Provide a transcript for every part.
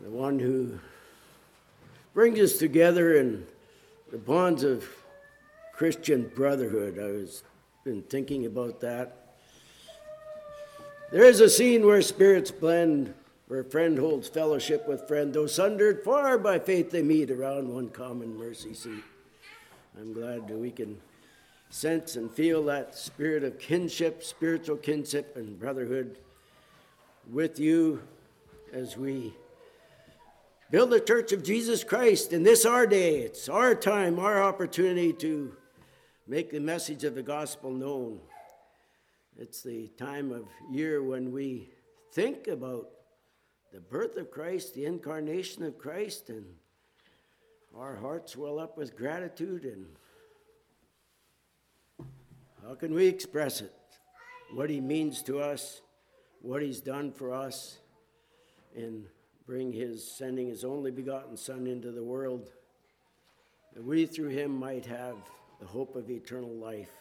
the one who brings us together in the bonds of Christian brotherhood. I've been thinking about that. There is a scene where spirits blend, where friend holds fellowship with friend. Though sundered far by faith, they meet around one common mercy seat. I'm glad that we can sense and feel that spirit of kinship, spiritual kinship and brotherhood with you as we build the Church of Jesus Christ in this our day. It's our time, our opportunity to make the message of the gospel known. It's the time of year when we think about the birth of Christ, the incarnation of Christ, and our hearts well up with gratitude. And how can we express it? What he means to us, what he's done for us, and sending his only begotten Son into the world, that we through him might have the hope of eternal life.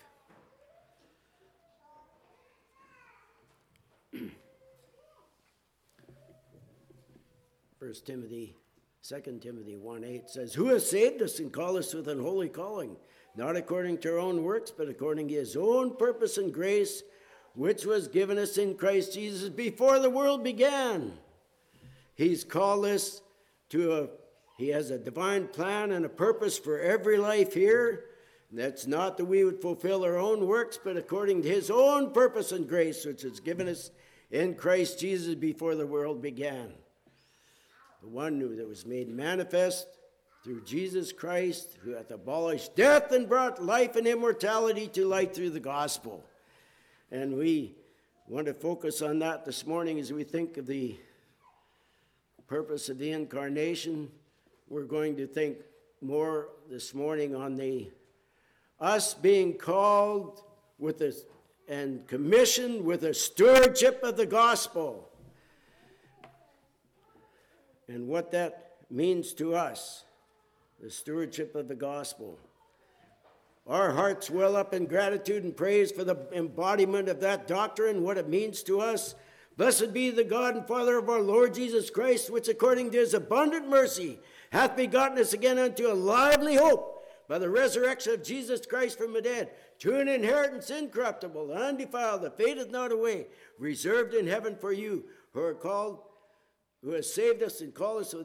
2 Timothy 1:8 says, "Who has saved us and called us with an holy calling, not according to our own works, but according to his own purpose and grace, which was given us in Christ Jesus before the world began." He's called us he has a divine plan and a purpose for every life here. That's not that we would fulfill our own works, but according to his own purpose and grace, which is given us in Christ Jesus before the world began. The one that was made manifest through Jesus Christ, who hath abolished death and brought life and immortality to light through the gospel. And we want to focus on that this morning as we think of the purpose of the incarnation. We're going to think more this morning on us being called and commissioned with a stewardship of the gospel, and what that means to us, the stewardship of the gospel. Our hearts well up in gratitude and praise for the embodiment of that doctrine, what it means to us. Blessed be the God and Father of our Lord Jesus Christ, which according to his abundant mercy hath begotten us again unto a lively hope by the resurrection of Jesus Christ from the dead, to an inheritance incorruptible and undefiled, that fadeth not away, reserved in heaven for you, who has saved us and called us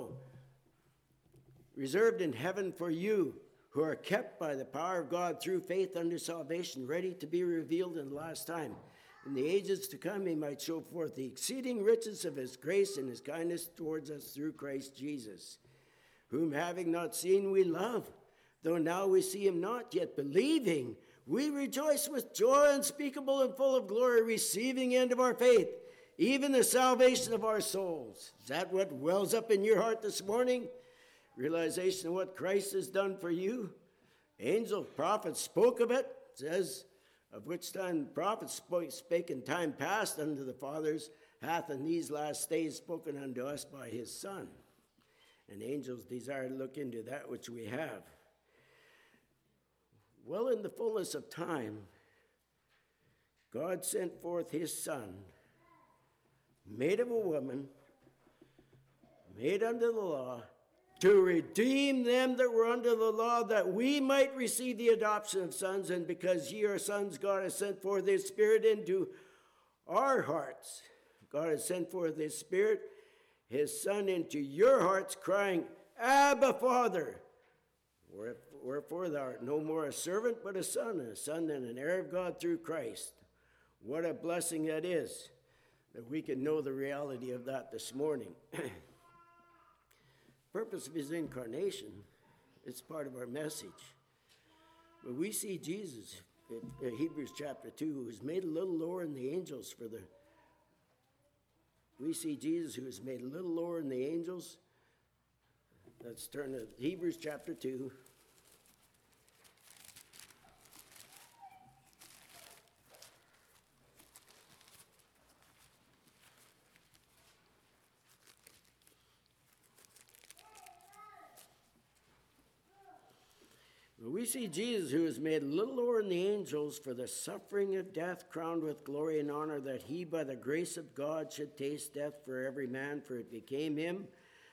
reserved in heaven for you, who are kept by the power of God through faith unto salvation, ready to be revealed in the last time. In the ages to come, he might show forth the exceeding riches of his grace and his kindness towards us through Christ Jesus, whom having not seen we love, though now we see him not, yet believing, we rejoice with joy unspeakable and full of glory, receiving the end of our faith, even the salvation of our souls. Is that what wells up in your heart this morning? Realization of what Christ has done for you? Angels, prophets spoke of it. It says, of which time prophets spake in time past unto the fathers, hath in these last days spoken unto us by his Son. And angels desire to look into that which we have. Well, in the fullness of time, God sent forth his Son, made of a woman, made under the law, to redeem them that were under the law, that we might receive the adoption of sons. And because ye are sons, God has sent forth his Spirit into our hearts. God has sent forth his Spirit, his Son, into your hearts, crying, Abba, Father. Wherefore thou art no more a servant, but a son and an heir of God through Christ. What a blessing that is, that we can know the reality of that this morning. Purpose of his incarnation, it's part of our message. But we see Jesus in Hebrews chapter 2, who was made a little lower than the angels we see Jesus who was made a little lower than the angels. Let's turn to Hebrews chapter 2. We see Jesus, who is made a little lower than the angels, for the suffering of death, crowned with glory and honor, that he by the grace of God should taste death for every man, for it became him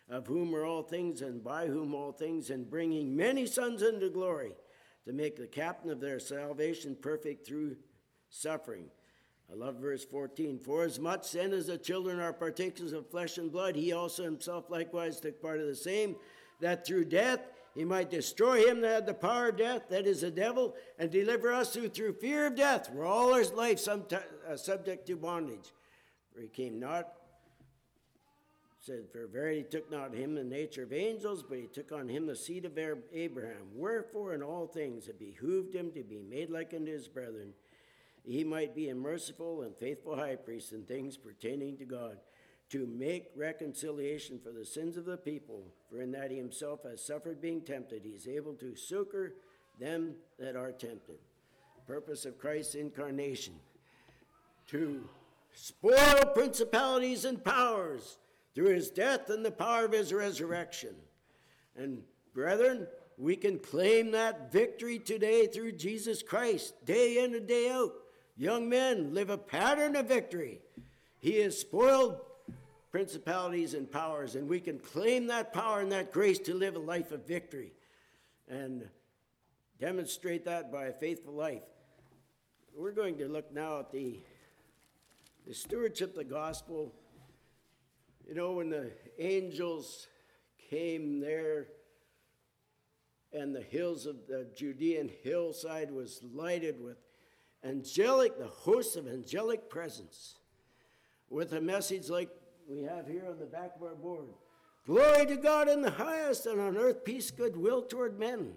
of whom are all things and by whom all things, and bringing many sons into glory, to make the captain of their salvation perfect through suffering. I love verse 14. For as much then as the children are partakers of flesh and blood, he also himself likewise took part of the same, that through death he might destroy him that had the power of death, that is the devil, and deliver us who through fear of death were all our life subject to bondage. For he came not, said, for verily he took not him the nature of angels, but he took on him the seed of Abraham. Wherefore in all things it behooved him to be made like unto his brethren, he might be a merciful and faithful high priest in things pertaining to God, to make reconciliation for the sins of the people. For in that he himself has suffered being tempted, he is able to succor them that are tempted. Purpose of Christ's incarnation, to spoil principalities and powers through his death and the power of his resurrection. And brethren, we can claim that victory today through Jesus Christ, day in and day out. Young men live a pattern of victory. He has spoiled principalities and powers, and we can claim that power and that grace to live a life of victory and demonstrate that by a faithful life. We're going to look now at the stewardship of the gospel. You know, when the angels came there and the hills of the Judean hillside was lighted with the host of angelic presence, with a message like we have here on the back of our board. Glory to God in the highest, and on earth peace, goodwill toward men.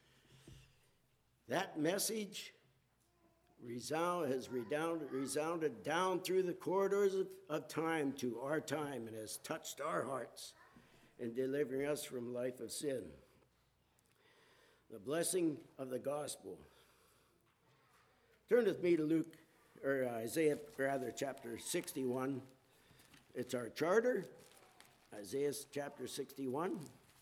That message has resounded down through the corridors of time to our time, and has touched our hearts in delivering us from life of sin. The blessing of the gospel. Turn with me to Isaiah chapter 61. It's our charter, Isaiah chapter 61.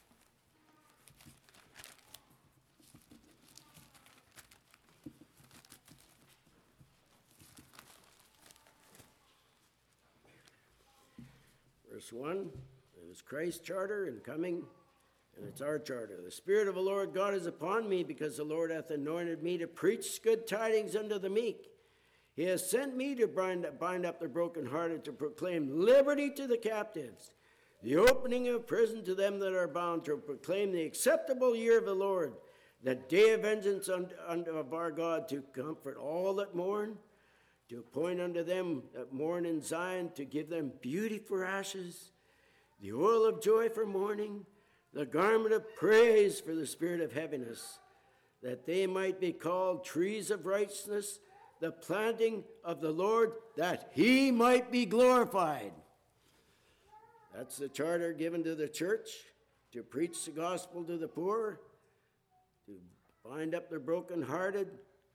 Verse 1, it was Christ's charter and coming, and it's our charter. The Spirit of the Lord God is upon me, because the Lord hath anointed me to preach good tidings unto the meek. He has sent me to bind up the brokenhearted, to proclaim liberty to the captives, the opening of prison to them that are bound, to proclaim the acceptable year of the Lord, the day of vengeance of our God, to comfort all that mourn, to appoint unto them that mourn in Zion, to give them beauty for ashes, the oil of joy for mourning, the garment of praise for the spirit of heaviness, that they might be called trees of righteousness, the planting of the Lord, that he might be glorified. That's the charter given to the church, to preach the gospel to the poor, to bind up the brokenhearted,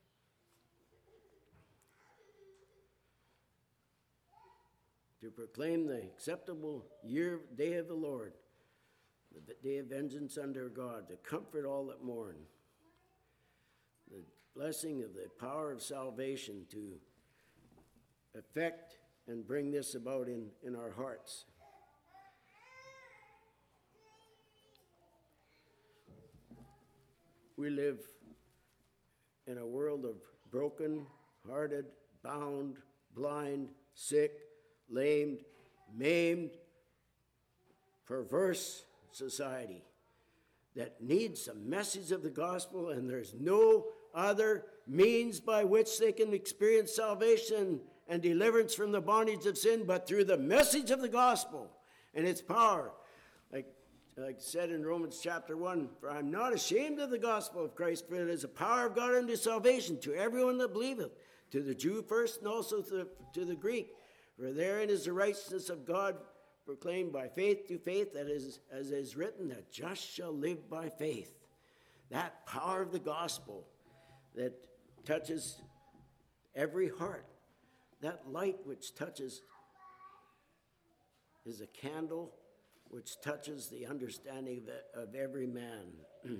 to proclaim the acceptable day of the Lord, the day of vengeance under God, to comfort all that mourn, the blessing of the power of salvation to effect and bring this about in our hearts. We live in a world of broken, hearted, bound, blind, sick, lamed, maimed, perverse society that needs the message of the gospel, and there's no other means by which they can experience salvation and deliverance from the bondage of sin but through the message of the gospel and its power. Like said in Romans chapter 1, for I'm not ashamed of the gospel of Christ, for it is the power of God unto salvation to everyone that believeth, to the Jew first and also to the Greek. For therein is the righteousness of God proclaimed by faith to faith, that is, as is written, that just shall live by faith. That power of the gospel that touches every heart. That light which touches is a candle which touches the understanding of every man.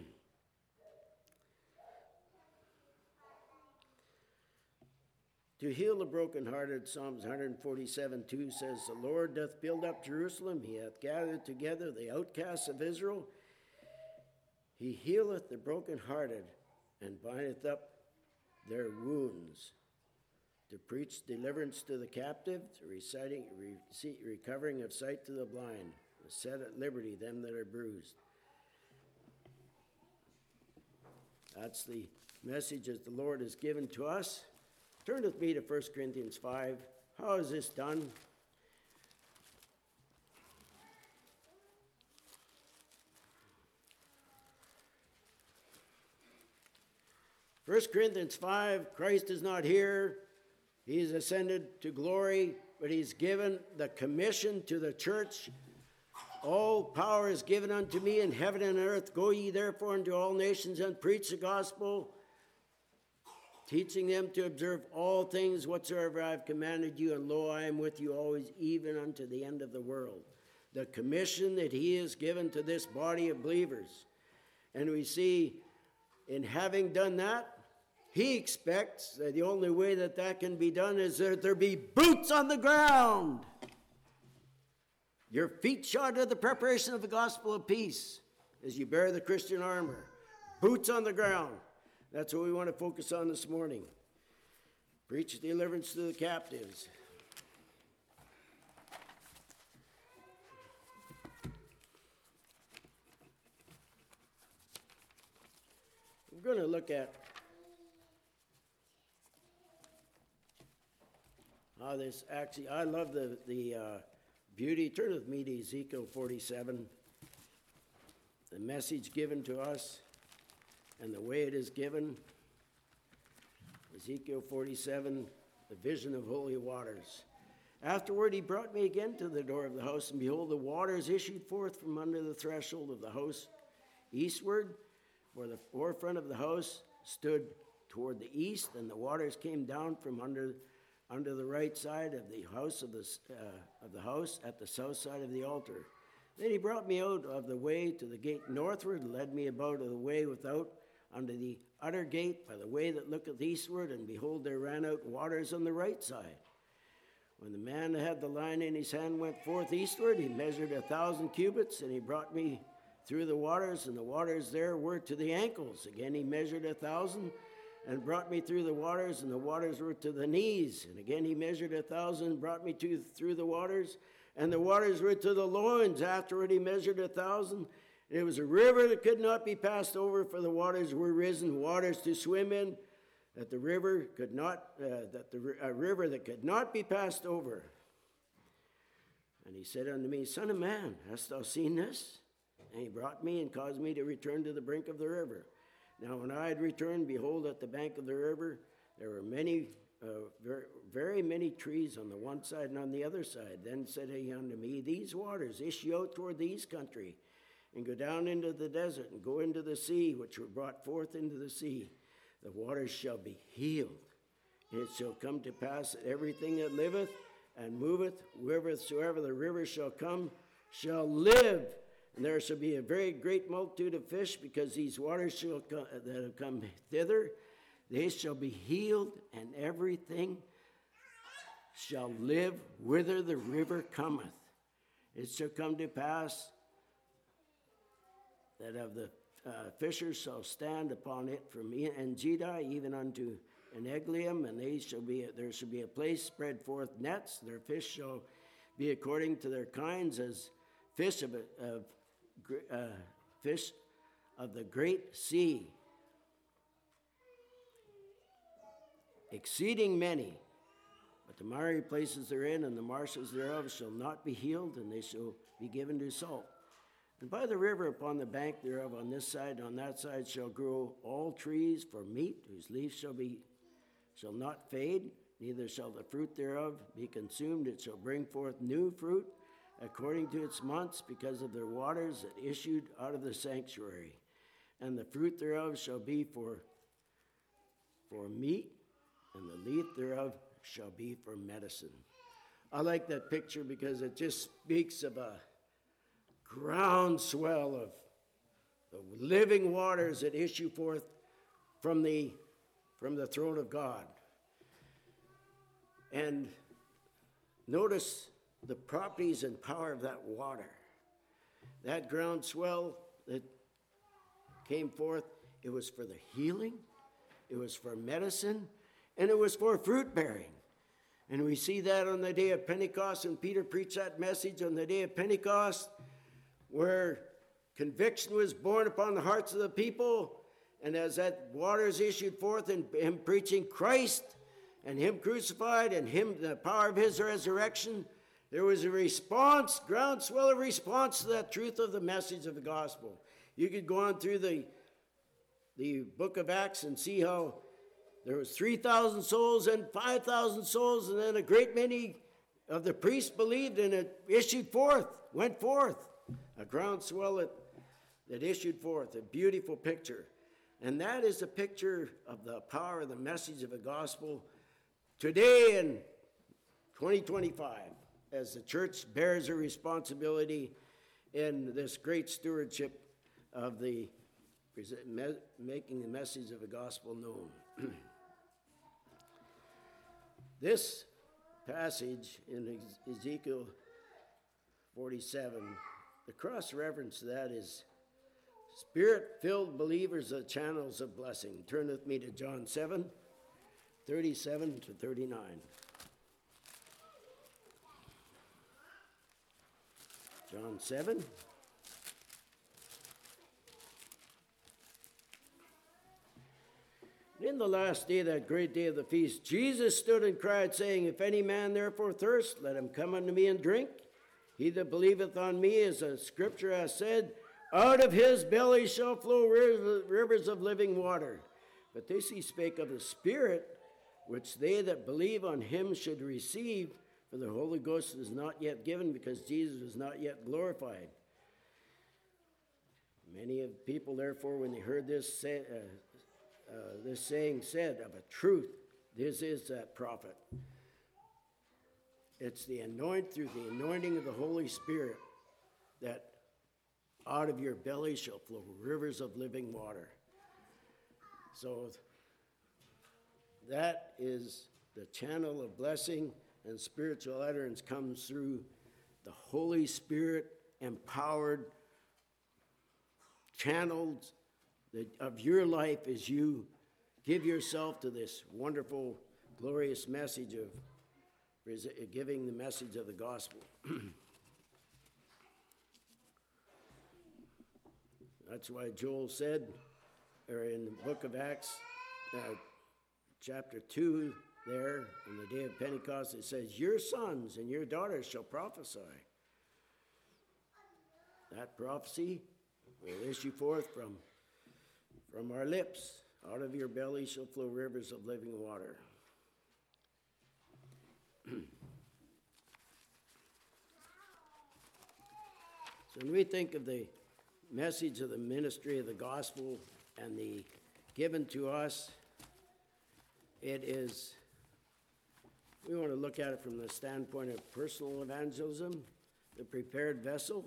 to heal the brokenhearted. Psalms 147:2 says, the Lord doth build up Jerusalem, he hath gathered together the outcasts of Israel. He healeth the brokenhearted, and bindeth up their wounds, to preach deliverance to the captive, to recovering of sight to the blind, to set at liberty them that are bruised. That's the message that the Lord has given to us. Turn with me to 1 Corinthians 5. How is this done? First Corinthians 5, Christ is not here. He's ascended to glory, but he's given the commission to the church. All power is given unto me in heaven and earth. Go ye therefore into all nations and preach the gospel, teaching them to observe all things whatsoever I have commanded you, and lo, I am with you always, even unto the end of the world. The commission that he has given to this body of believers. And we see, in having done that, he expects that the only way that that can be done is that there be boots on the ground. Your feet shod to the preparation of the gospel of peace as you bear the Christian armor. Boots on the ground. That's what we want to focus on this morning. Preach deliverance to the captives. We're going to look at how this actually, I love the beauty. Turn with me to Ezekiel 47. The message given to us and the way it is given. Ezekiel 47, the vision of holy waters. Afterward he brought me again to the door of the house, and behold, the waters issued forth from under the threshold of the house eastward, where the forefront of the house stood toward the east, and the waters came down from under the right side of the house of the house at the south side of the altar. Then he brought me out of the way to the gate northward, and led me about of the way without unto the utter gate by the way that looketh eastward, and behold, there ran out waters on the right side. When the man that had the line in his hand went forth eastward, he measured 1,000 cubits, and he brought me through the waters, and the waters there were to the ankles. Again he measured 1,000, and brought me through the waters, and the waters were to the knees. And again he measured 1,000, and brought me through the waters, and the waters were to the loins. Afterward he measured 1,000. And it was a river that could not be passed over, for the waters were risen, waters to swim in, that the river could not, a river that could not be passed over. And he said unto me, Son of man, hast thou seen this? And he brought me and caused me to return to the brink of the river. Now when I had returned, behold, at the bank of the river, there were many, very many trees on the one side and on the other side. Then said he unto me, These waters issue out toward the east country, and go down into the desert, and go into the sea, which were brought forth into the sea. The waters shall be healed. And it shall come to pass that everything that liveth and moveth, whithersoever the river shall come, shall live. And there shall be a very great multitude of fish, because these waters that have come thither, they shall be healed, and everything shall live whither the river cometh. It shall come to pass that of the fishers shall stand upon it from Engedi even unto Eneglium, and there shall be a place spread forth nets. Their fish shall be according to their kinds, as fish of the great sea, exceeding many. But the miry places therein and the marshes thereof shall not be healed, and they shall be given to salt. And by the river upon the bank thereof on this side and on that side shall grow all trees for meat, whose leaves shall not fade, neither shall the fruit thereof be consumed. It shall bring forth new fruit according to its months, because of their waters that issued out of the sanctuary. And the fruit thereof shall be for meat, and the leaf thereof shall be for medicine. I like that picture because it just speaks of a groundswell of the living waters that issue forth from the throne of God. And notice the properties and power of that water. That groundswell that came forth, it was for the healing, it was for medicine, and it was for fruit bearing. And we see that on the day of Pentecost, and Peter preached that message on the day of Pentecost, where conviction was born upon the hearts of the people. And as that water is issued forth, and him preaching Christ and him crucified and him the power of his resurrection, there was a response, groundswell of response to that truth of the message of the gospel. You could go on through the book of Acts and see how there was 3,000 souls and 5,000 souls, and then a great many of the priests believed, and it went forth, a groundswell that issued forth, a beautiful picture. And that is a picture of the power of the message of the gospel today in 2025, as the church bears a responsibility in this great stewardship of making the message of the gospel known. This passage in Ezekiel 47, the cross-reference to that is Spirit-filled believers are channels of blessing. Turn with me to John 7, 37 to 39. John 7. In the last day, that great day of the feast, Jesus stood and cried, saying, If any man therefore thirst, let him come unto me and drink. He that believeth on me, as the scripture hath said, out of his belly shall flow rivers of living water. But this he spake of the Spirit, which they that believe on him should receive, for the Holy Ghost is not yet given, because Jesus was not yet glorified. Many of people, therefore, when they heard this saying said, of a truth, this is that prophet. It's through the anointing of the Holy Spirit, that out of your belly shall flow rivers of living water. So that is the channel of blessing, and spiritual utterance comes through the Holy Spirit empowered channels of your life as you give yourself to this wonderful, glorious message of giving the message of the gospel. That's why Joel said, or in the book of Acts, chapter 2, there, on the day of Pentecost, it says, your sons and your daughters shall prophesy. That prophecy will issue forth from our lips. Out of your belly shall flow rivers of living water. So when we think of the message of the ministry of the gospel and the given to us, it is, we want to look at it from the standpoint of personal evangelism, the prepared vessel.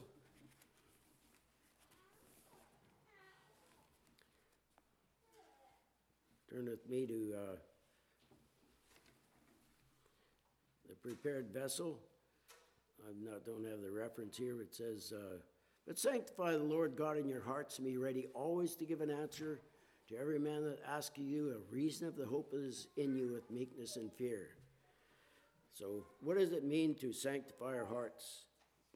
Turn with me to the prepared vessel. I don't have the reference here. It says, but sanctify the Lord God in your hearts, and be ready always to give an answer to every man that asketh you a reason of the hope that is in you with meekness and fear. So what does it mean to sanctify our hearts?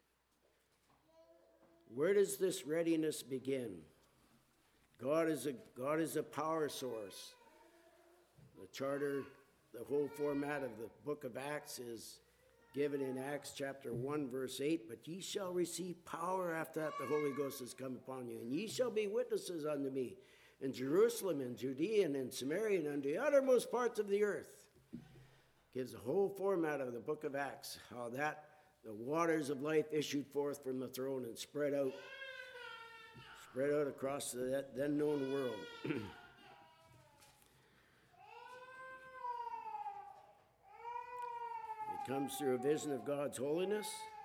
Where does this readiness begin? God is a power source. The charter, the whole format of the book of Acts is given in Acts chapter 1, verse 8. But ye shall receive power after that the Holy Ghost has come upon you. And ye shall be witnesses unto me in Jerusalem and Judea and in Samaria and unto the uttermost parts of the earth. Gives the whole format of the book of Acts, how that the waters of life issued forth from the throne and spread out across the then known world. It comes through a vision of God's holiness,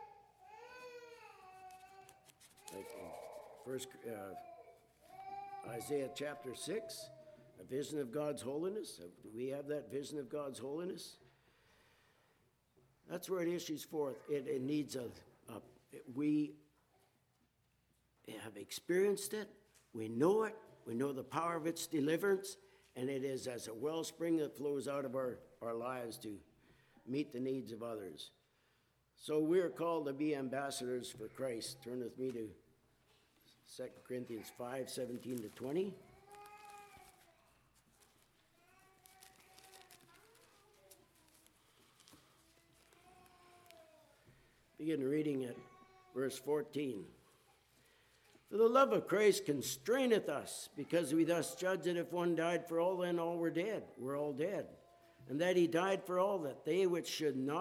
like Isaiah chapter 6, a vision of God's holiness. Do we have that vision of God's holiness? That's where it issues forth. It needs we have experienced it, we know it, we know the power of its deliverance, and it is as a wellspring that flows out of our lives to meet the needs of others. So we are called to be ambassadors for Christ. Turn with me to 2 Corinthians 5:17 to 20. Begin reading at verse 14. For the love of Christ constraineth us, because we thus judge that if one died for all, then all were dead. We're all dead. And that he died for all, that they which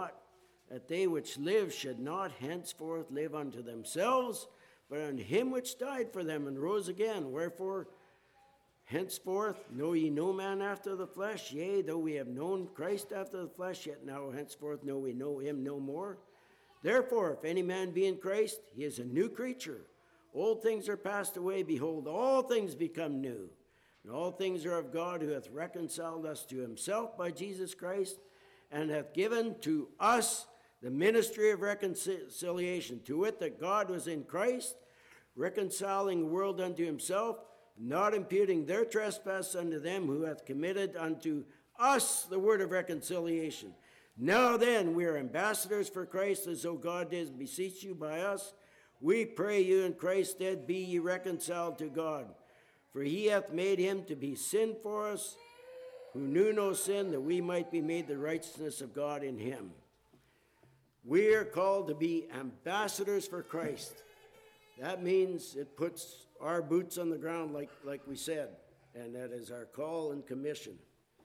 live should not henceforth live unto themselves, but unto him which died for them and rose again. Wherefore, henceforth know ye no man after the flesh. Yea, though we have known Christ after the flesh, yet now henceforth know we know him no more. Therefore, if any man be in Christ, he is a new creature. Old things are passed away. Behold, all things become new. And all things are of God, who hath reconciled us to himself by Jesus Christ, and hath given to us the ministry of reconciliation. To wit, that God was in Christ, reconciling the world unto himself, not imputing their trespass unto them, who hath committed unto us the word of reconciliation. Now then, we are ambassadors for Christ, as though God did beseech you by us. We pray you in Christ's stead, be ye reconciled to God. For he hath made him to be sin for us, who knew no sin, that we might be made the righteousness of God in him. We are called to be ambassadors for Christ. That means it puts our boots on the ground, like we said, and that is our call and commission.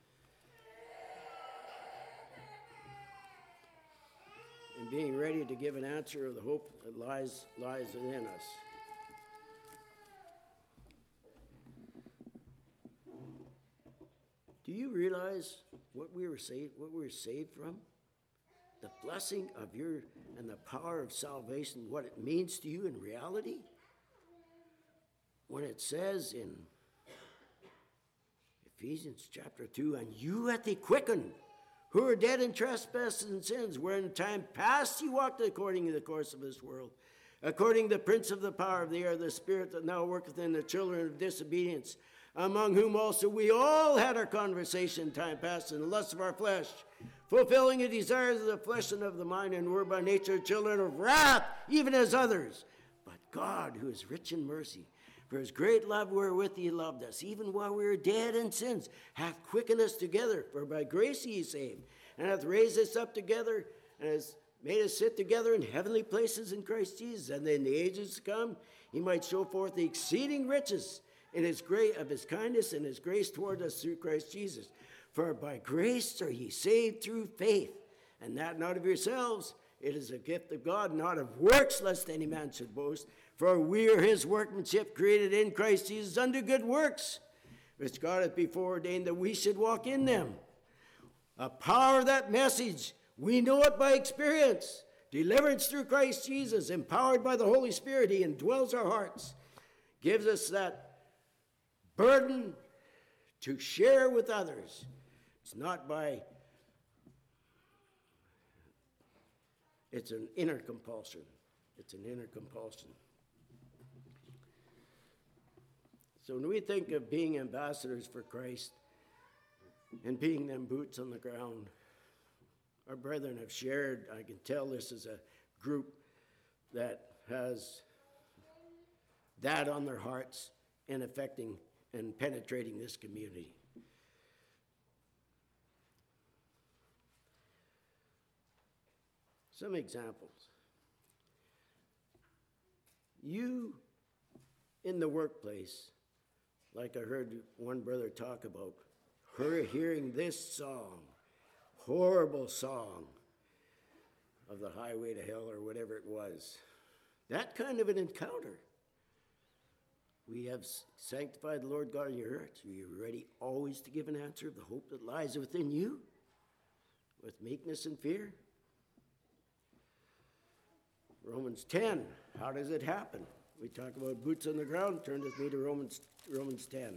And being ready to give an answer of the hope that lies within us. Do you realize what we were saved from? The blessing of and the power of salvation, what it means to you in reality? When it says in Ephesians chapter 2, and you hath he quickened, who are dead in trespasses and sins, where in time past you walked according to the course of this world, according to the prince of the power of the air, the spirit that now worketh in the children of disobedience, among whom also we all had our conversation in time past in the lust of our flesh, fulfilling the desires of the flesh and of the mind, and were by nature children of wrath, even as others. But God, who is rich in mercy, for his great love wherewith he loved us, even while we were dead in sins, hath quickened us together. For by grace he is saved, and hath raised us up together, and has made us sit together in heavenly places in Christ Jesus, and in the ages to come he might show forth the exceeding riches in his of his kindness and his grace toward us through Christ Jesus. For by grace are ye saved through faith, and that not of yourselves. It is a gift of God, not of works, lest any man should boast. For we are his workmanship, created in Christ Jesus unto good works, which God hath before ordained that we should walk in them. A power of that message, we know it by experience. Deliverance through Christ Jesus, empowered by the Holy Spirit, he indwells our hearts, gives us that burden to share with others. It's an inner compulsion. It's an inner compulsion. So when we think of being ambassadors for Christ and being them boots on the ground, our brethren have shared, I can tell this is a group that has that on their hearts and affecting and penetrating this community. Some examples. You in the workplace, like I heard one brother talk about, her hearing this song, horrible song of the highway to hell or whatever it was. That kind of an encounter. We have sanctified the Lord God in your hearts. Are you ready always to give an answer of the hope that lies within you with meekness and fear? Romans 10, how does it happen? We talk about boots on the ground. Turn with me to Romans 10.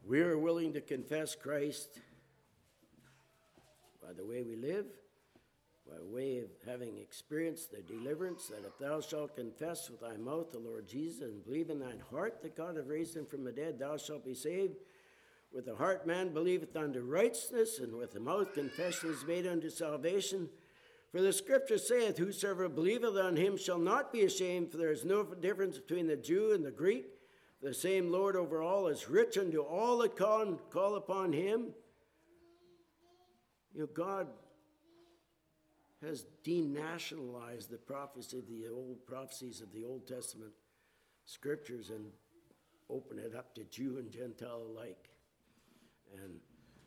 we are willing to confess Christ by the way we live, by way of having experienced the deliverance, that if thou shalt confess with thy mouth the Lord Jesus and believe in thine heart that God hath raised him from the dead, thou shalt be saved. With the heart man believeth unto righteousness, and with the mouth confession is made unto salvation. For the scripture saith, whosoever believeth on him shall not be ashamed, for there is no difference between the Jew and the Greek. The same Lord over all is rich unto all that call upon him. You know, God has denationalized the prophecies of the Old Testament scriptures and opened it up to Jew and Gentile alike. And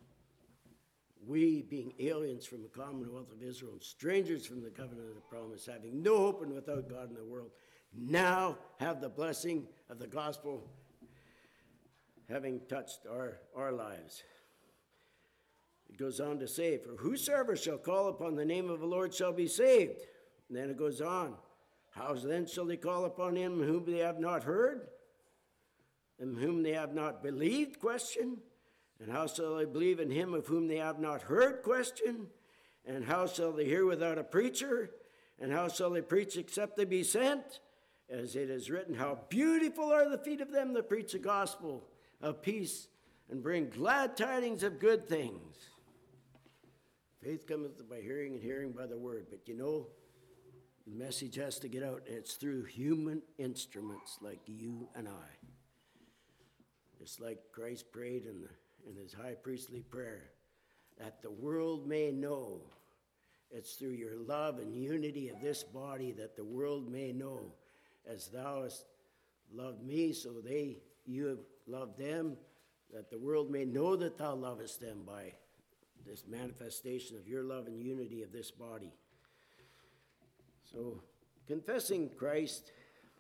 we, being aliens from the commonwealth of Israel and strangers from the covenant of the promise, having no hope and without God in the world, now have the blessing of the gospel having touched our lives. It goes on to say, for whosoever shall call upon the name of the Lord shall be saved. And then it goes on, how then shall they call upon him whom they have not heard, and whom they have not believed? Question. And how shall they believe in him of whom they have not heard? Question. And how shall they hear without a preacher? And how shall they preach except they be sent? As it is written, how beautiful are the feet of them that preach the gospel of peace and bring glad tidings of good things. Faith cometh by hearing, and hearing by the word. But you know, the message has to get out, and it's through human instruments like you and I. Just like Christ prayed in his high priestly prayer, that the world may know. It's through your love and unity of this body that the world may know. As thou hast loved me, so you have loved them, that the world may know that thou lovest them by this manifestation of your love and unity of this body. So, confessing Christ,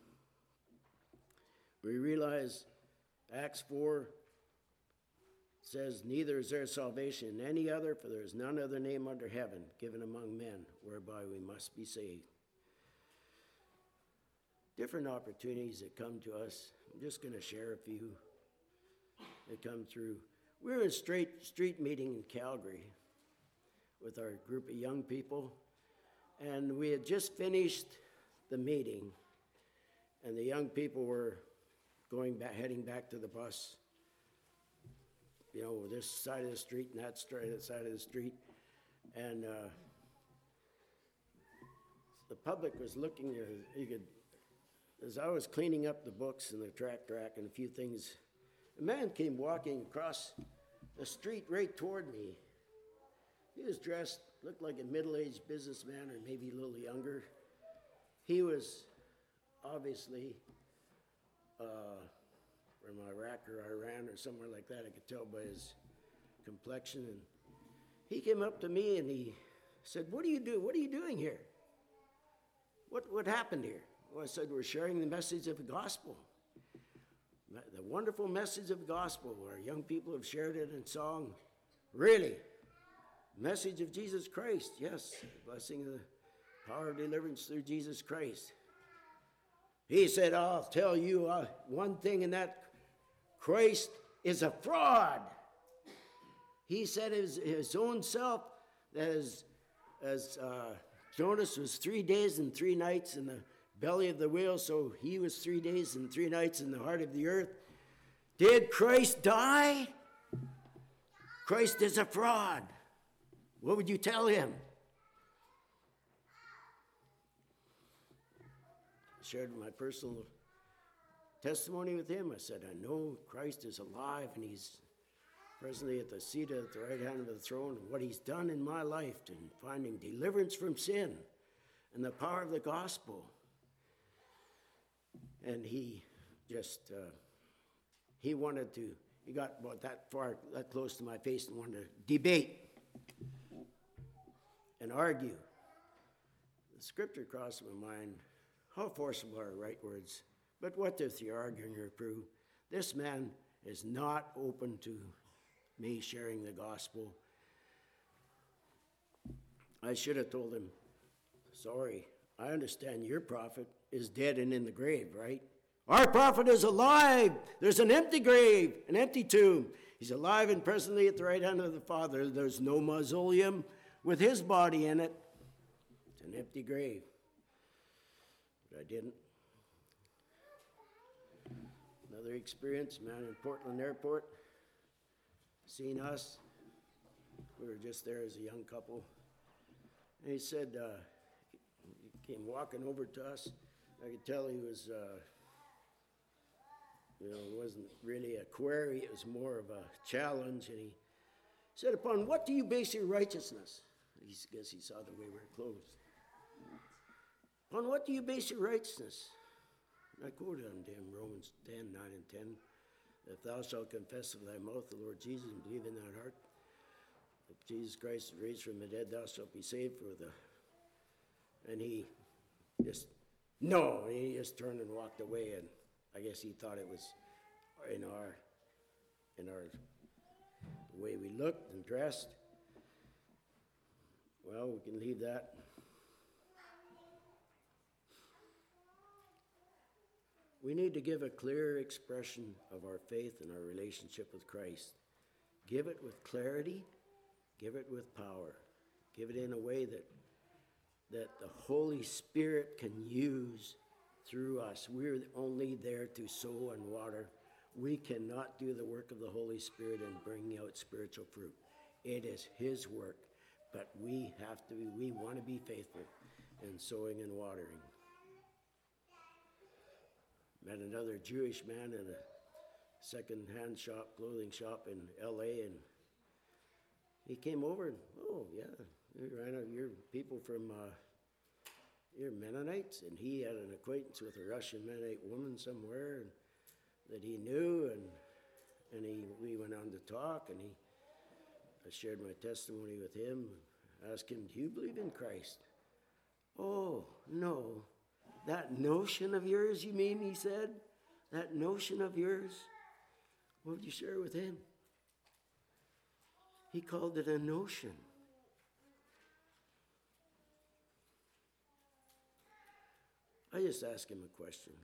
we realize Acts 4 says, neither is there salvation in any other, for there is none other name under heaven given among men whereby we must be saved. Different opportunities that come to us. I'm just going to share a few that come through. We were in a street meeting in Calgary with our group of young people, and we had just finished the meeting, and the young people were heading back to the bus. You know, this side of the street and that side of the street. And the public was looking, as I was cleaning up the books and the track rack and a few things, a man came walking across the street right toward me. He was dressed, looked like a middle-aged businessman or maybe a little younger. He was obviously from Iraq or Iran or somewhere like that. I could tell by his complexion. And he came up to me and he said, what do you do? What are you doing here? What happened here? Well, I said, we're sharing the message of the gospel. The wonderful message of the gospel, where young people have shared it in song. Really? Message of Jesus Christ. Yes. Blessing of the power of deliverance through Jesus Christ. He said, I'll tell you one thing, and that Christ is a fraud. He said his own self, as Jonas was 3 days and 3 nights in the belly of the whale, so he was 3 days and 3 nights in the heart of the earth. Did Christ die? Christ is a fraud. What would you tell him? I shared my personal testimony with him. I said, I know Christ is alive and he's presently at the seat at the right hand of the throne, and what he's done in my life in finding deliverance from sin and the power of the gospel. And he just, he got about that close to my face and wanted to debate and argue. The scripture crossed my mind, how forcible are right words, but what doth the arguing reprove? This man is not open to me sharing the gospel. I should have told him, sorry, I understand your prophet is dead and in the grave, right? Our prophet is alive. There's an empty grave, an empty tomb. He's alive and presently at the right hand of the Father. There's no mausoleum with his body in it. It's an empty grave. But I didn't. Another experience, man in Portland Airport, seen us. We were just there as a young couple. And he said, he came walking over to us. I could tell he was, it wasn't really a query, it was more of a challenge. And he said, upon what do you base your righteousness? I guess he saw the way we were clothed. Upon what do you base your righteousness? I quoted him to him, Romans 10, 9 and 10. If thou shalt confess with thy mouth the Lord Jesus and believe in thine heart, that Jesus Christ is raised from the dead, thou shalt be saved And he just turned and walked away, and I guess he thought it was in our the way we looked and dressed. Well, we can leave that. We need to give a clear expression of our faith and our relationship with Christ. Give it with clarity, give it with power. Give it in a way that the Holy Spirit can use through us. We're only there to sow and water. We cannot do the work of the Holy Spirit and bring out spiritual fruit. It is His work, but we want to be faithful in sowing and watering. Met another Jewish man in a second-hand shop, clothing shop in L.A., and he came over and, you're people from, you're Mennonites, and he had an acquaintance with a Russian Mennonite woman somewhere that he knew, and we went on to talk, and I shared my testimony with him, asked him, do you believe in Christ? Oh, no. That notion of yours, you mean, he said? That notion of yours? What would you share with him? He called it a notion. I just asked him a question.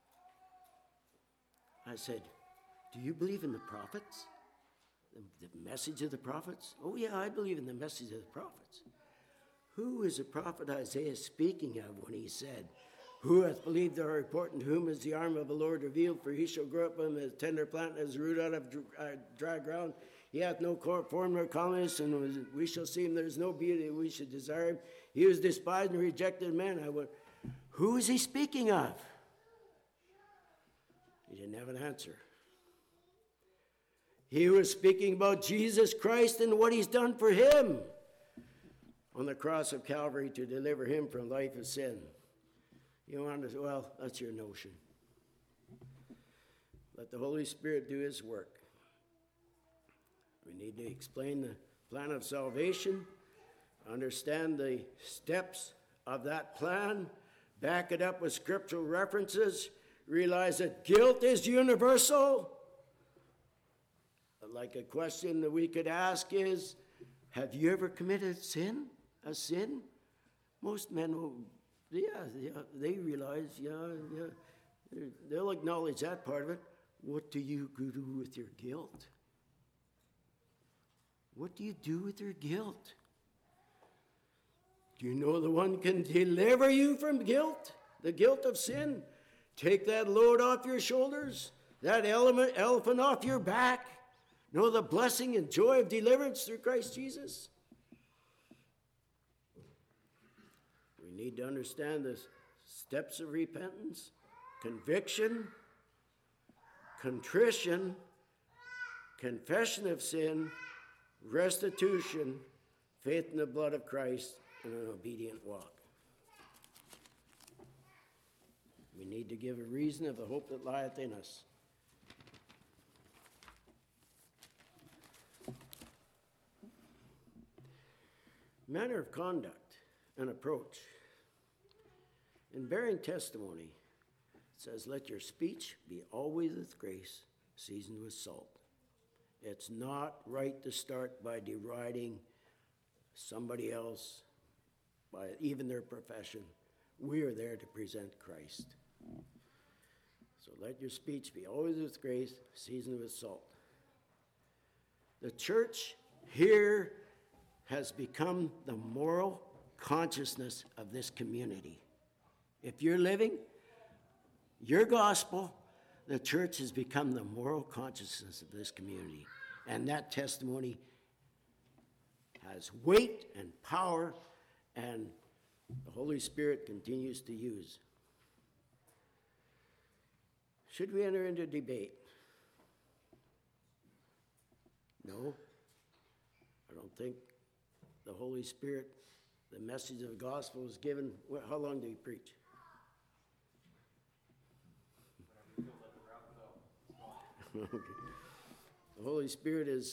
I said, do you believe in the prophets? The message of the prophets? Oh, yeah, I believe in the message of the prophets. Who is the prophet Isaiah speaking of when he said, who hath believed our report, and to whom is the arm of the Lord revealed? For he shall grow up as a tender plant, as a root out of dry ground. He hath no form nor comeliness, and we shall see him. There is no beauty that we should desire him. He was despised and rejected of men. I went, who is he speaking of? He didn't have an answer. He was speaking about Jesus Christ and what he's done for him on the cross of Calvary to deliver him from life of sin. You want to, well, that's your notion. Let the Holy Spirit do his work. We need to explain the plan of salvation, understand the steps of that plan, back it up with scriptural references, realize that guilt is universal. Like a question that we could ask is, have you ever committed a sin? Most men will, they realize, they'll acknowledge that part of it. What do you do with your guilt? What do you do with your guilt? Do you know the one can deliver you from guilt, the guilt of sin? Take that load off your shoulders, that elephant off your back. Know the blessing and joy of deliverance through Christ Jesus? We need to understand the steps of repentance, conviction, contrition, confession of sin, restitution, faith in the blood of Christ, and an obedient walk. We need to give a reason of the hope that lieth in us. Manner of conduct and approach. In bearing testimony, it says, let your speech be always with grace, seasoned with salt. It's not right to start by deriding somebody else, by even their profession. We are there to present Christ. So let your speech be always with grace, seasoned with salt. The church here has become the moral consciousness of this community. If you're living your gospel, the church has become the moral consciousness of this community. And that testimony has weight and power, and the Holy Spirit continues to use. Should we enter into debate? No. I don't think the Holy Spirit, the message of the gospel is given. How long do you preach? Okay. The Holy Spirit is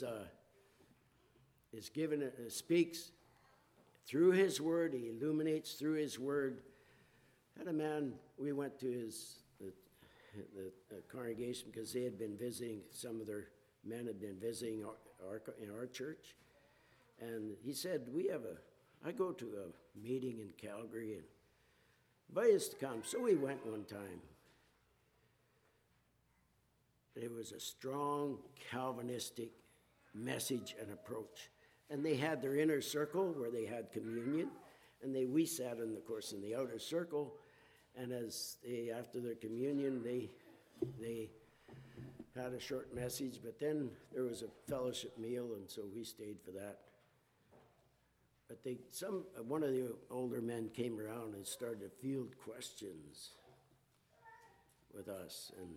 given, speaks through His Word. He illuminates through His Word. Had a man, we went to the congregation because they had been visiting, some of their men had been visiting in our church. And he said, I go to a meeting in Calgary and invite us to come. So we went one time. It was a strong Calvinistic message and approach. And they had their inner circle where they had communion. And we sat, in the outer circle. And after their communion, they had a short message. But then there was a fellowship meal, and so we stayed for that. But one of the older men came around and started to field questions with us. And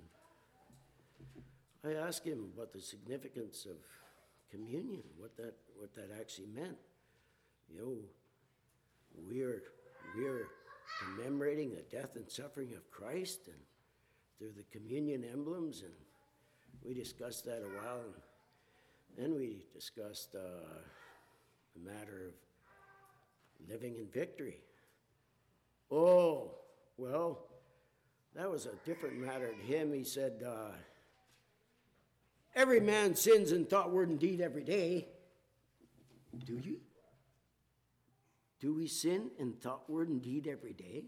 I asked him about the significance of communion, what that actually meant. We're commemorating the death and suffering of Christ, and through the communion emblems, and we discussed that a while. And then we discussed the matter of living in victory. Oh, well, that was a different matter to him. He said, every man sins in thought, word, and deed every day. Do you? Do we sin in thought, word, and deed every day?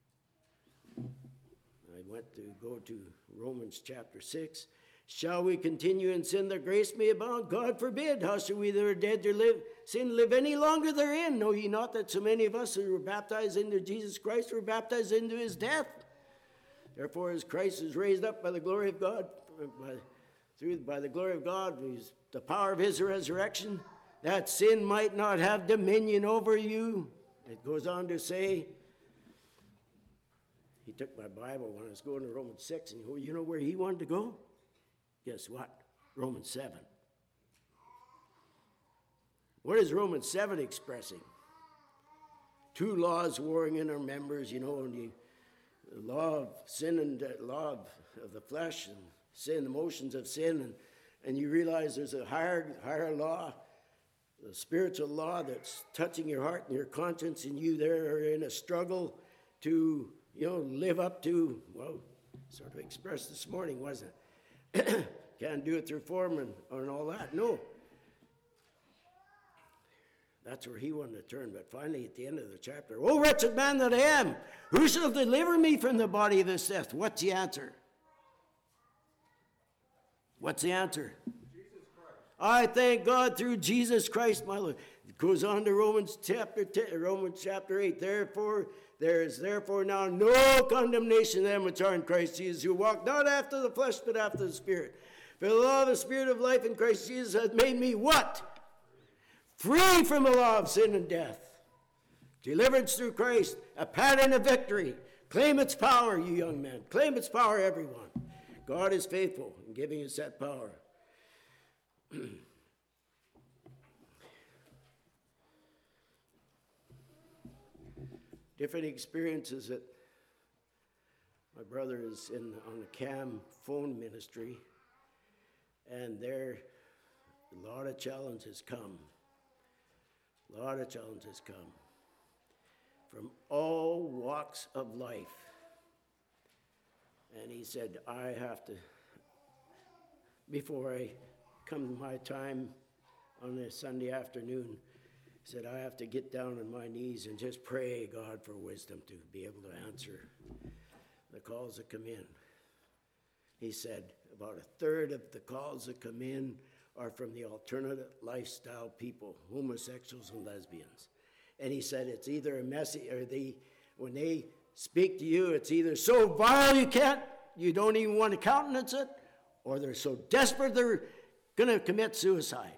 I went to go to Romans chapter 6. Shall we continue in sin that grace may abound? God forbid. How shall we that are dead to sin live any longer therein? Know ye not that so many of us who were baptized into Jesus Christ were baptized into his death? Therefore, as Christ is raised up by the glory of God, by the glory of God, the power of his resurrection, that sin might not have dominion over you. It goes on to say, he took my Bible when I was going to Romans 6, and you know where he wanted to go? Guess what? Romans 7. What is Romans 7 expressing? Two laws warring in our members, and the law of sin and the law of the flesh, and sin, the motions of sin, and you realize there's a higher law, the spiritual law that's touching your heart and your conscience, and you there are in a struggle to, live up to, sort of expressed this morning, wasn't it? Can't do it through form and all that. No. That's where he wanted to turn. But finally, at the end of the chapter, "O wretched man that I am, who shall deliver me from the body of this death?" What's the answer? What's the answer? Jesus Christ. I thank God through Jesus Christ, my Lord. It goes on to Romans chapter 8. Therefore, there is now no condemnation to them which are in Christ Jesus, who walk not after the flesh, but after the Spirit. For the law of the Spirit of life in Christ Jesus has made me what? Free from the law of sin and death. Deliverance through Christ, a pattern of victory. Claim its power, you young men. Claim its power, everyone. God is faithful in giving us that power. Different experiences that my brother is on the CAM phone ministry, and there a lot of challenges come. A lot of challenges come from all walks of life. And he said, I have to, before I come to my time on a Sunday afternoon, he said, I have to get down on my knees and just pray God for wisdom to be able to answer the calls that come in. He said about a third of the calls that come in are from the alternative lifestyle people, homosexuals and lesbians. And he said it's either a message, or when they speak to you, it's either so vile you don't even want to countenance it, or they're so desperate they're going to commit suicide.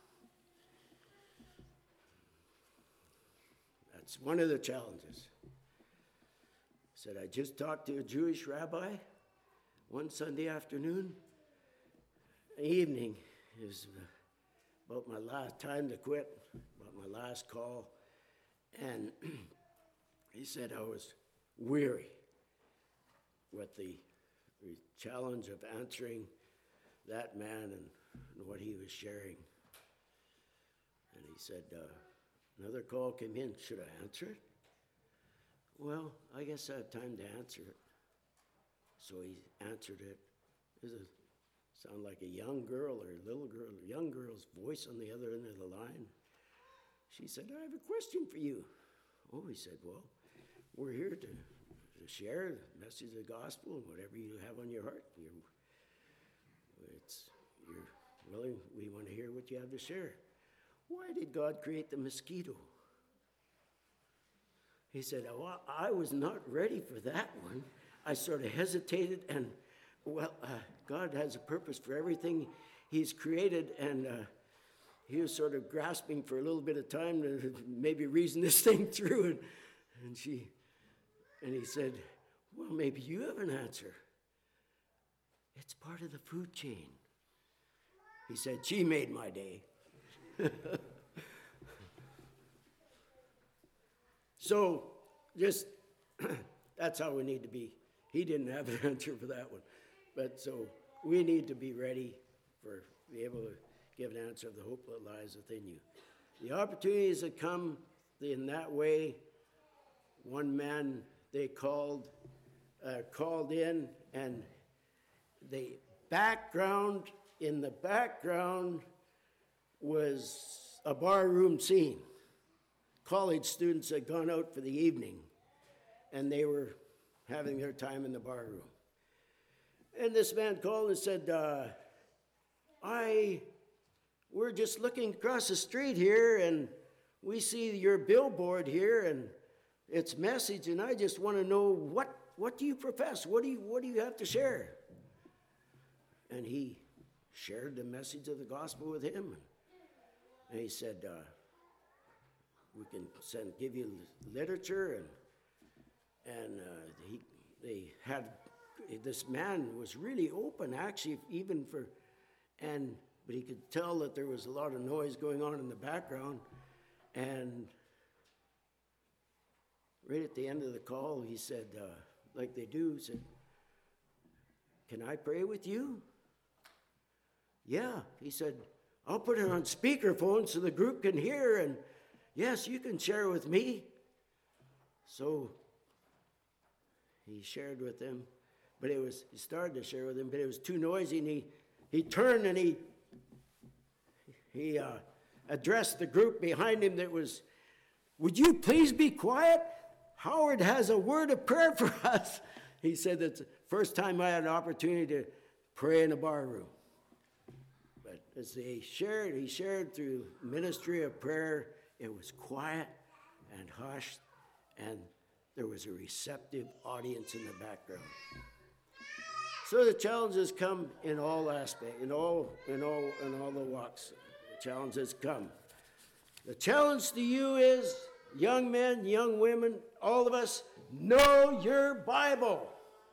That's one of the challenges. I said, I just talked to a Jewish rabbi one Sunday afternoon. Evening, it was about my last time to quit, about my last call. And he said I was weary with the challenge of answering that man and what he was sharing. And he said, another call came in. Should I answer it? Well, I guess I have time to answer it. So he answered it. It sounded like a young girl or a little girl, a young girl's voice on the other end of the line. She said, I have a question for you. Oh, he said, well, we're here to share the message of the gospel and whatever you have on your heart. You're willing, we want to hear what you have to share. Why did God create the mosquito? He said, oh, I was not ready for that one. I sort of hesitated, and God has a purpose for everything he's created, and he was sort of grasping for a little bit of time to maybe reason this thing through, and he said, well, maybe you have an answer. It's part of the food chain. He said, she made my day. So, just, that's how we need to be. He didn't have an answer for that one. But so, we need to be ready for be able to give an answer of the hope that lies within you. The opportunities that come in that way, one man they called in, and the background, in the background was a barroom scene. College students had gone out for the evening, and they were having their time in the barroom. And this man called and said, we're just looking across the street here, and we see your billboard here, and its message, and I just want to know, what do you profess? What do you have to share? And he shared the message of the gospel with him. And he said, we can give you literature, and this man was really open, actually, but he could tell that there was a lot of noise going on in the background, and right at the end of the call, he said, like they do, said, can I pray with you? Yeah, he said, I'll put it on speakerphone so the group can hear, and yes, you can share with me. So he shared with them, but he started to share with them, but it was too noisy, and he turned and he addressed the group behind him that was, would you please be quiet? Howard has a word of prayer for us. He said that's the first time I had an opportunity to pray in a bar room. But as he shared through ministry of prayer. It was quiet and hushed, and there was a receptive audience in the background. So the challenges come in all aspects, in all the walks. The challenges come. The challenge to you is, young men, young women, all of us, know your Bible.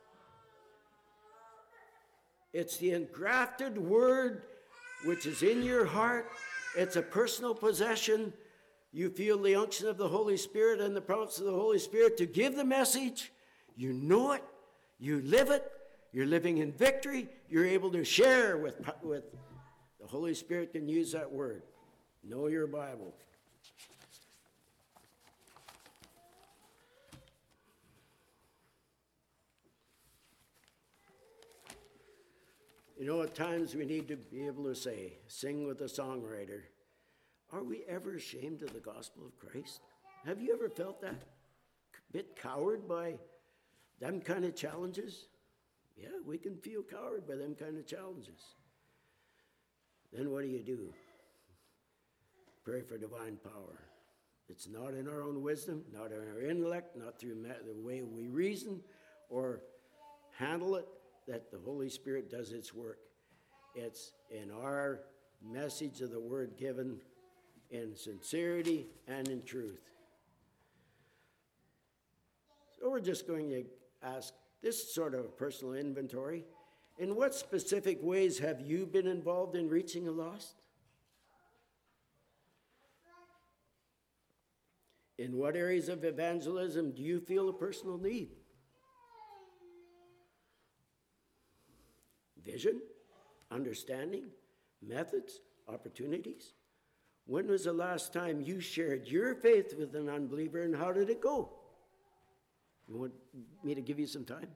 It's the engrafted word which is in your heart. It's a personal possession. You feel the unction of the Holy Spirit and the prompts of the Holy Spirit to give the message. You know it. You live it. You're living in victory. You're able to share with the Holy Spirit can use that word. Know your Bible. You know, at times we need to be able to sing with a songwriter, are we ever ashamed of the gospel of Christ? Have you ever felt that? A bit cowed by them kind of challenges? Yeah, we can feel cowed by them kind of challenges. then what do? Pray for divine power. It's not in our own wisdom, not in our intellect, not through the way we reason or handle it, that the Holy Spirit does its work. It's in our message of the word given in sincerity and in truth. So we're just going to ask this sort of a personal inventory. In what specific ways have you been involved in reaching the lost? In what areas of evangelism do you feel a personal need? Vision, understanding, methods, opportunities. When was the last time you shared your faith with an unbeliever, and how did it go? You want me to give you some time?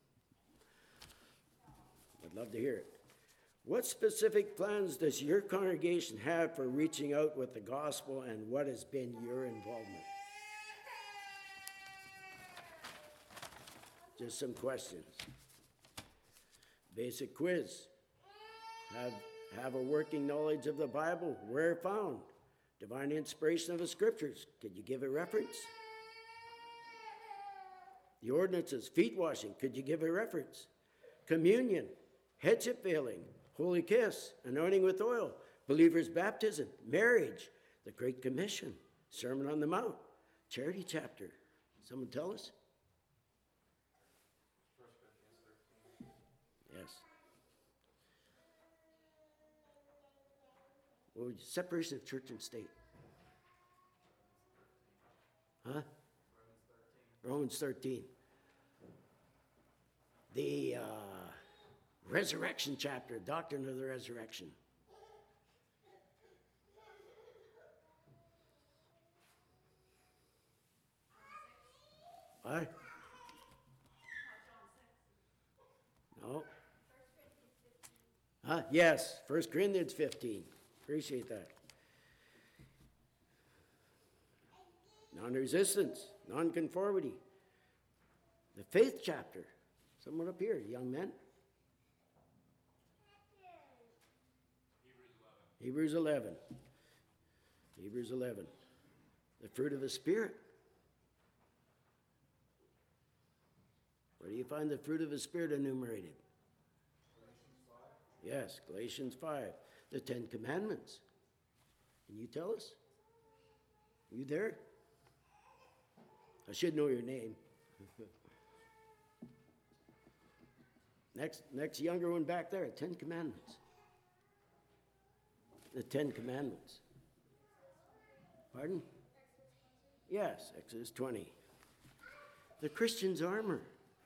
I'd love to hear it. What specific plans does your congregation have for reaching out with the gospel, and what has been your involvement? Just some questions. Basic quiz. Have a working knowledge of the Bible. Where found? Divine inspiration of the scriptures. Could you give a reference? The ordinances, feet washing. Could you give a reference? Communion, headship veiling, holy kiss, anointing with oil, believers' baptism, marriage, the Great Commission, Sermon on the Mount, charity chapter. Someone tell us? Yes. Well, separation of church and state. Huh? Romans 13. The resurrection chapter, doctrine of the resurrection. What? No. Huh? Yes, 1 Corinthians 15. Appreciate that. Non-resistance, non-conformity. The faith chapter. Someone up here, young men. Hebrews 11. Hebrews 11. The fruit of the Spirit. Where do you find the fruit of the Spirit enumerated? Yes, Galatians 5. The Ten Commandments. Can you tell us? Are you there? I should know your name. Next younger one back there, 10 Commandments. The 10 Commandments. Pardon? Yes, Exodus 20. The Christian's armor.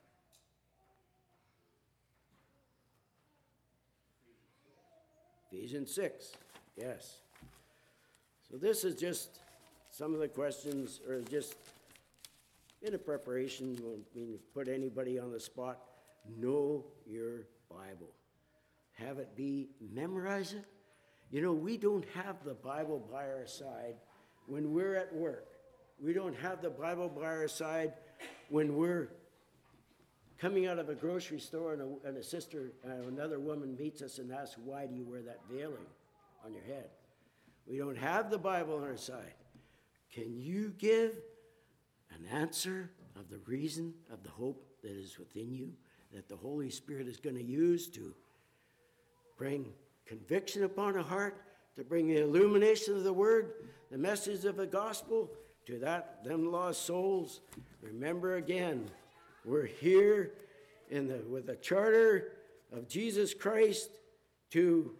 Ephesians 6. Yes. So this is just some of the questions, or just in a preparation. Won't mean to put anybody on the spot. Know your Bible. Have it be, memorize it. You know, we don't have the Bible by our side when we're at work. We don't have the Bible by our side when we're coming out of a grocery store and a sister, another woman meets us and asks, why do you wear that veiling on your head? We don't have the Bible on our side. Can you give an answer of the reason of the hope that is within you, that the Holy Spirit is going to use to bring conviction upon a heart, to bring the illumination of the word, the message of the gospel to them lost souls? Remember again, we're here with the charter of Jesus Christ to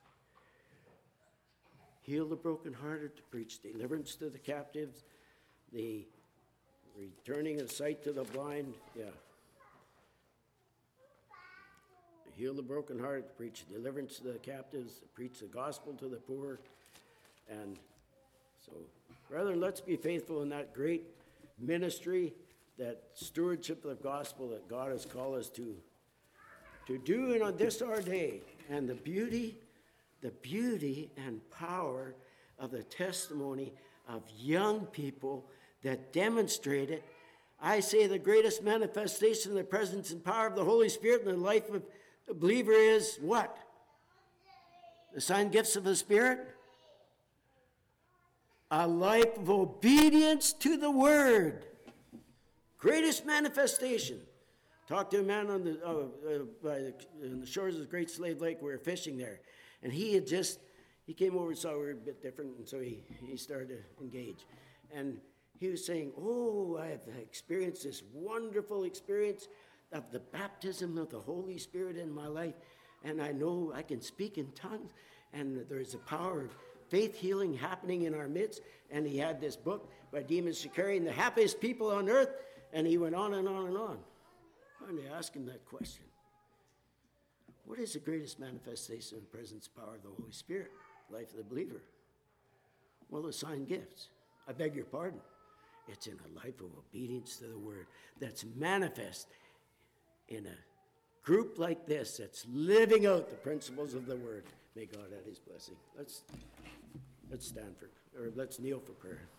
heal the brokenhearted, to preach deliverance to the captives, the returning of sight to the blind. Yeah. To heal the brokenhearted, to preach deliverance to the captives, to preach the gospel to the poor. And so, brethren, let's be faithful in that great ministry, that stewardship of the gospel that God has called us to do in on this our day. And the beauty and power of the testimony of young people that demonstrate it. I say the greatest manifestation of the presence and power of the Holy Spirit in the life of a believer is what? The sign gifts of the Spirit? A life of obedience to the Word. Greatest manifestation. Talked to a man on the shores of the Great Slave Lake. We were fishing there. And he came over and saw we were a bit different, and so he started to engage. And he was saying, oh, I have experienced this wonderful experience of the baptism of the Holy Spirit in my life. And I know I can speak in tongues, and there's a power of faith healing happening in our midst. And he had this book by Demas Shakarian, The Happiest People on Earth, and he went on and on and on. I'm going to ask him that question. What is the greatest manifestation of the presence and power of the Holy Spirit? Life of the believer. Well, the sign gifts. I beg your pardon. It's in a life of obedience to the Word that's manifest in a group like this that's living out the principles of the Word. May God add His blessing. Let's stand for, or let's kneel for prayer.